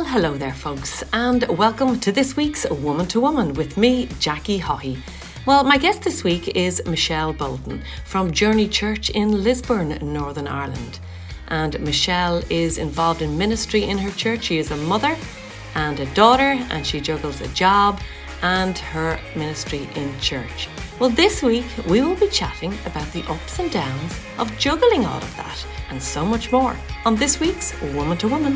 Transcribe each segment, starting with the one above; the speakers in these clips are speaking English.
hello there folks, and welcome to this week's Woman to Woman with me, Jackie Haughey. Well, my guest this week is Michelle Bolton from Journey Church in Lisburn, Northern Ireland. And Michelle is involved in ministry in her church. She is a mother and a daughter, and she juggles a job and her ministry in church. Well, this week we will be chatting about the ups and downs of juggling all of that and so much more on this week's Woman to Woman.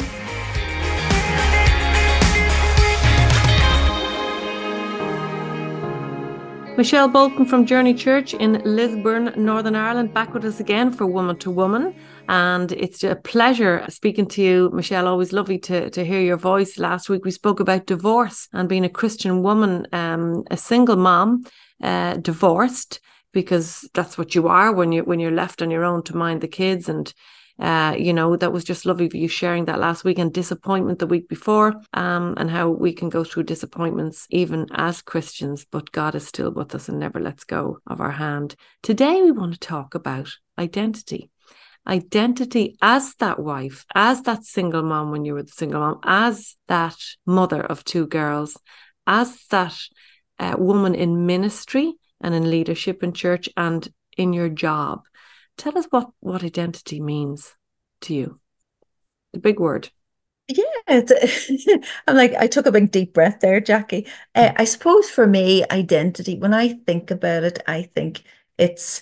Michelle Bolton from Journey Church in Lisburn, Northern Ireland, back with us again for Woman to Woman. And it's a pleasure speaking to you, Michelle. Always lovely to hear your voice. Last week we spoke about divorce and being a Christian woman, a single mom, divorced, because that's what you are when you're left on your own to mind the kids. And that was just lovely for you sharing that last week, and disappointment the week before, and how we can go through disappointments even as Christians, but God is still with us and never lets go of our hand. Today we want to talk about identity. Identity as that wife, as that single mom when you were the single mom, as that mother of two girls, as that woman in ministry and in leadership in church and in your job. Tell us what identity means to you. The big word. Yeah, I took a big deep breath there, Jackie. I suppose for me, identity, when I think about it, I think it's,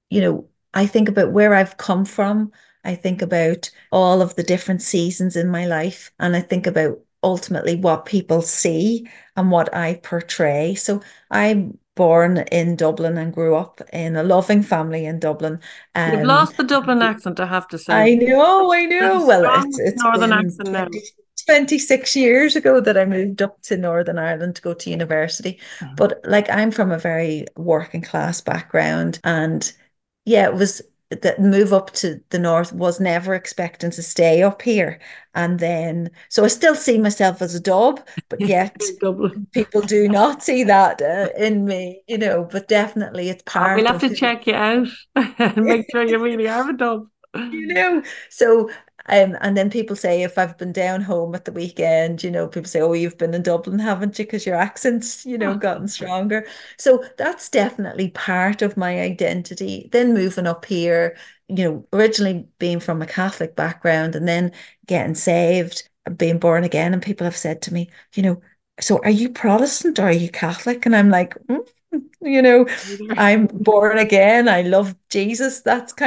I think about where I've come from. I think about all of the different seasons in my life, and I think about ultimately what people see and what I portray. So I'm born in Dublin and grew up in a loving family in Dublin. You've Um, lost the Dublin accent, I have to say. I know, I There's a know. Well, strong it's northern been accent now. 26 years ago that I moved up to Northern Ireland to go to university. But like I'm from a very working class background, and yeah, it was that move up to the north was never expecting to stay up here. And then, so I still see myself as a Dub, but yet Dublin. people do not see that in me, but definitely it's We'll part have of to who. check you out and make sure you really are a dub. you know so and then people say if I've been down home at the weekend, people say, oh, you've been in Dublin, haven't you, because your accent's gotten stronger. So that's definitely part of my identity. Then moving up here, originally being from a Catholic background and then getting saved, being born again, and people have said to me, so are you Protestant or are you Catholic? And I'm like, you know, I'm born again. I love Jesus.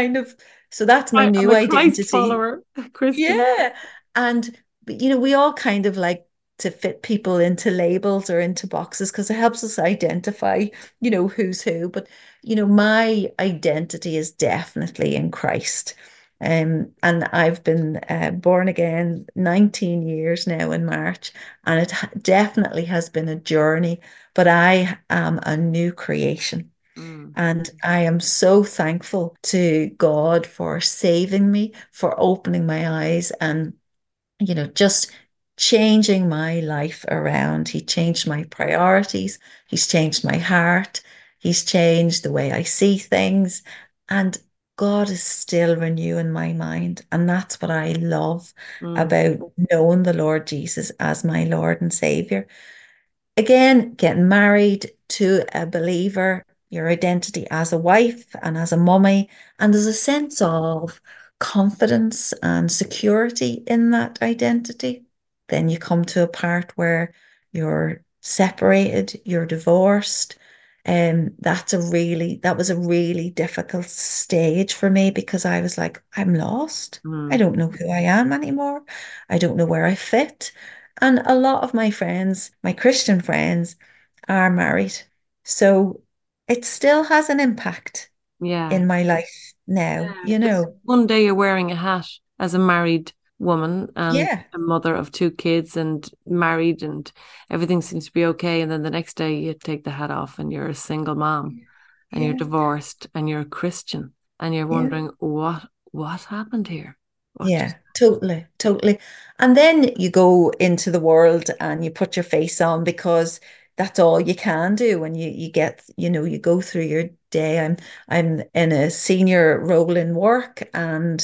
So that's my I'm new a Christ identity. follower, Christian. Yeah. And, we all kind of like to fit people into labels or into boxes because it helps us identify, who's who. But, my identity is definitely in Christ. And I've been born again 19 years now in March, and it definitely has been a journey, but I am a new creation. And I am so thankful to God for saving me, for opening my eyes and, just changing my life around. He changed my priorities. He's changed my heart. He's changed the way I see things. And God is still renewing my mind. And that's what I love Mm. about knowing the Lord Jesus as my Lord and Savior. Again, getting married to a believer, your identity as a wife and as a mummy, and there's a sense of confidence and security in that identity. Then you come to a part where you're separated, you're divorced. And that was a really difficult stage for me because I was like, I'm lost. I Mm. don't know who I am anymore. I don't know where I fit. And a lot of my friends, my Christian friends, are married. So it still has an impact Yeah. in my life now, Yeah. Because know. one day you're wearing a hat as a married woman and Yeah, a mother of two kids and married, and everything seems to be okay. And then the next day you take the hat off and you're a single mom and you're yeah, divorced and you're a Christian and you're yeah, wondering what happened here? What just yeah, totally, totally. And then you go into the world and you put your face on because that's all you can do when you get, you go through your day. I'm in a senior role in work, and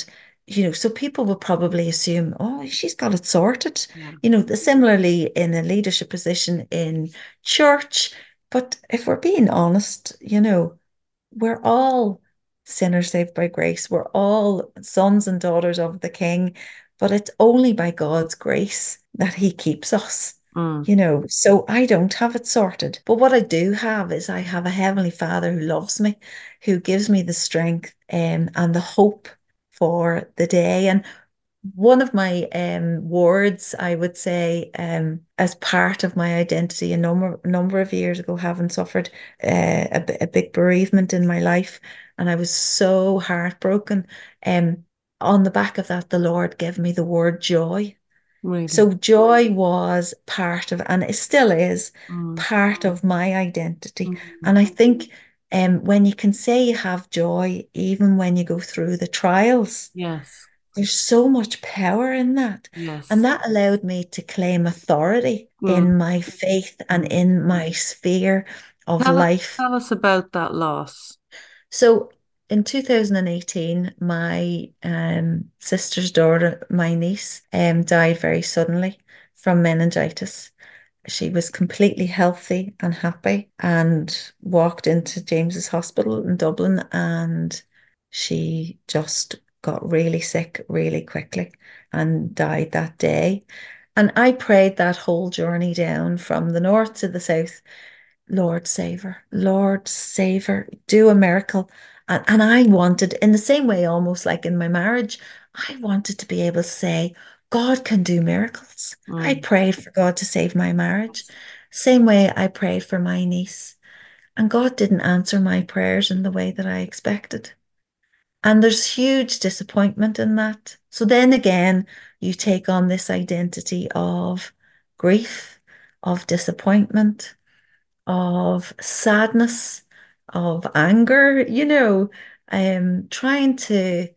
so people will probably assume, oh, she's got it sorted. Yeah. Similarly in a leadership position in church. But if we're being honest, we're all sinners saved by grace. We're all sons and daughters of the King, but it's only by God's grace that He keeps us. Mm. So I don't have it sorted. But what I do have is I have a Heavenly Father who loves me, who gives me the strength and the hope for the day. And one of my words, I would say, as part of my identity a number of years ago, having suffered a big bereavement in my life, and I was so heartbroken. Um, on the back of that, the Lord gave me the word joy. Really. So joy was part of, and it still is Mm. part of my identity. Mm. And I think when you can say you have joy, even when you go through the trials, Yes. there's so much power in that. And Yes. that allowed me to claim authority Mm. in my faith and Mm. in my sphere of Tell us, life. tell us about that loss. So in 2018, my sister's daughter, my niece, died very suddenly from meningitis. She was completely healthy and happy and walked into James's Hospital in Dublin, and she just got really sick really quickly and died that day. And I prayed that whole journey down from the north to the south. Lord save her, do a miracle. And I wanted, in the same way, almost like in my marriage, I wanted to be able to say, God can do miracles. I Mm. prayed for God to save my marriage. Same way I prayed for my niece. And God didn't answer my prayers in the way that I expected. And there's huge disappointment in that. So then again, you take on this identity of grief, of disappointment, of sadness, of anger, trying to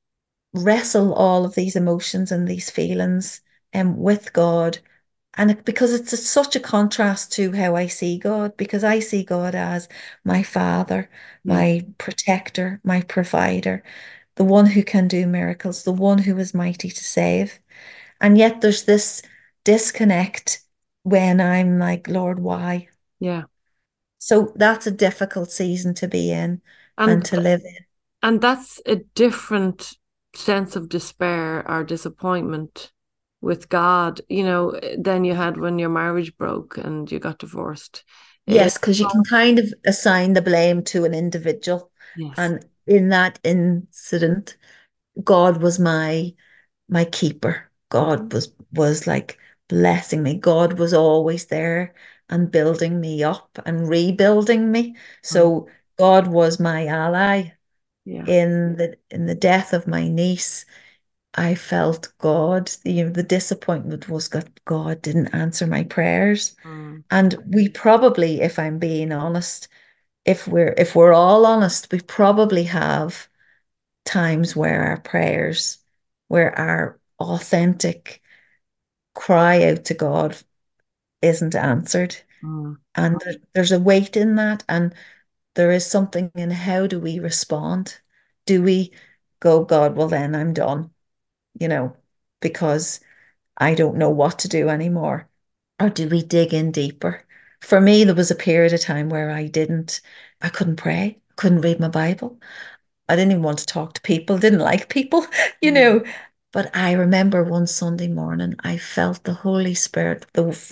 wrestle all of these emotions and these feelings with God. And because it's such a contrast to how I see God, because I see God as my father, Yeah. my protector, my provider, the one who can do miracles, the one who is mighty to save. And yet there's this disconnect when I'm like, Lord, why? Yeah. So that's a difficult season to be in and And to live in. and that's a different sense of despair or disappointment with God, than you had when your marriage broke and you got divorced. It, Yes, because you can kind of assign the blame to an individual. yes. And in that incident, God was my keeper. God was like blessing me. God was always there and building me up and rebuilding me. Mm. So God was my ally Yeah. in the death of my niece. I felt God, the disappointment was that God didn't answer my prayers. Mm. And we probably, if I'm being honest, if we're all honest, we probably have times where our prayers, where our authentic cry out to God isn't answered. Mm. And there's a weight in that. And there is something in how do we respond? Do we go, God, well, then I'm done, you know, because I don't know what to do anymore? Or do we dig in deeper? For me, there was a period of time where I couldn't pray, couldn't read my Bible. I didn't even want to talk to people, didn't like people, you Mm. know. But I remember one Sunday morning, I felt the Holy Spirit.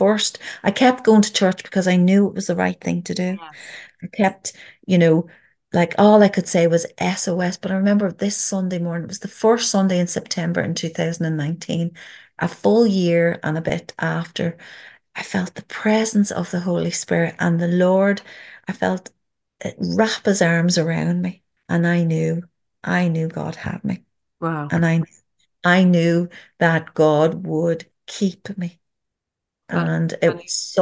I kept going to church because I knew it was the right thing to do. Yes. I kept, you know, like all I could say was SOS. But I remember this Sunday morning, it was the first Sunday in September in 2019, a full year and a bit after. I felt the presence of the Holy Spirit and the Lord. I felt it wrap his arms around me. And I knew God had me. Wow. And I knew that God would keep me. And, And and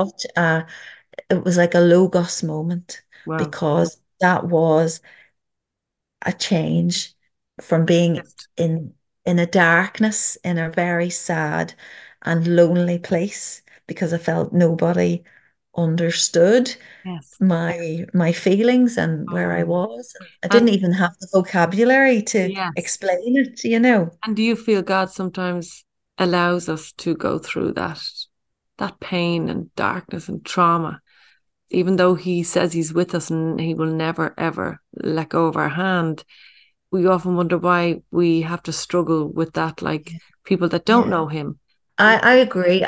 it was like a Logos moment wow. because that was a change from being Yes. in a darkness, in a very sad and lonely place because I felt nobody understood Yes. my feelings and where I Mm. was. I didn't And even have the vocabulary to yes. explain it, you know. And do you feel God sometimes allows us to go through that pain and darkness and trauma, even though He says He's with us and He will never ever let go of our hand? We often wonder why we have to struggle with that, like people that don't Yeah. know Him. I agree.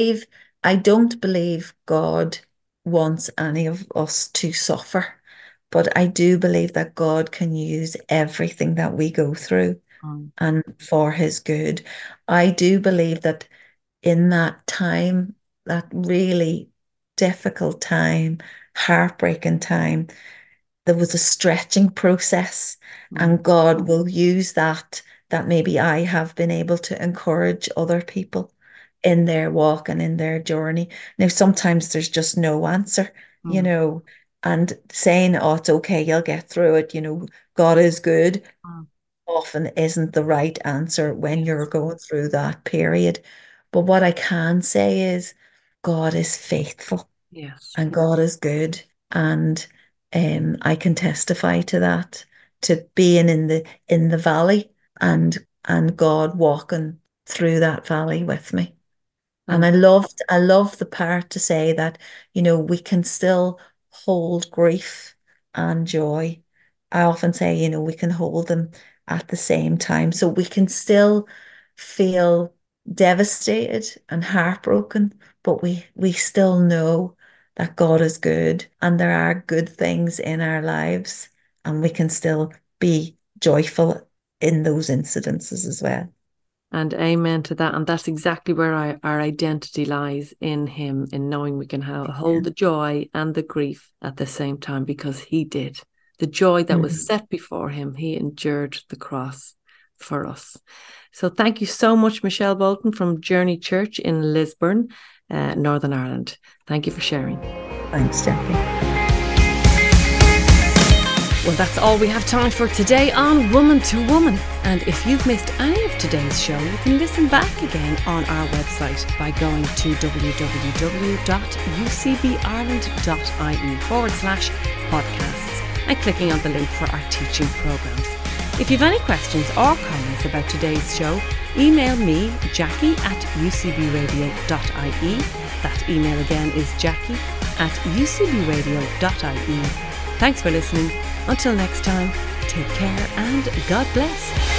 I don't believe God wants any of us to suffer, but I do believe that God can use everything that we go through Mm, and for his good. I do believe that in that time, that really difficult time, heartbreaking time, there was a stretching process, mm, and God will use that maybe I have been able to encourage other people in their walk and in their journey. Now, sometimes there's just no answer, you mm, know, and saying, oh, it's okay, you'll get through it, God is good, mm. often isn't the right answer when you're Yes, going through that period. But what I can say is God is faithful yes. and God is good. And I can testify to that, to being in the valley and God walking through that valley with me. And And I loved the part to say that, we can still hold grief and joy. I often say, we can hold them at the same time. So we can still feel devastated and heartbroken, but we still know that God is good and there are good things in our lives, and we can still be joyful in those incidences as well. and amen to that. And that's exactly where our identity lies, in Him, in knowing we can hold the joy and the grief at the same time, because He did. The joy that was Mhm. set before Him, He endured the cross for us. So thank you so much, Michelle Bolton from Journey Church in Lisburn, Northern Ireland. Thank you for sharing. Thanks, Jackie. Well, that's all we have time for today on Woman to Woman. And if you've missed any of today's show, you can listen back again on our website by going to www.ucbireland.ie/podcasts and clicking on the link for our teaching programmes. If you've any questions or comments about today's show, email me, jackie@ucbradio.ie. That email again is jackie@ucbradio.ie. Thanks for listening. Until next time, take care and God bless.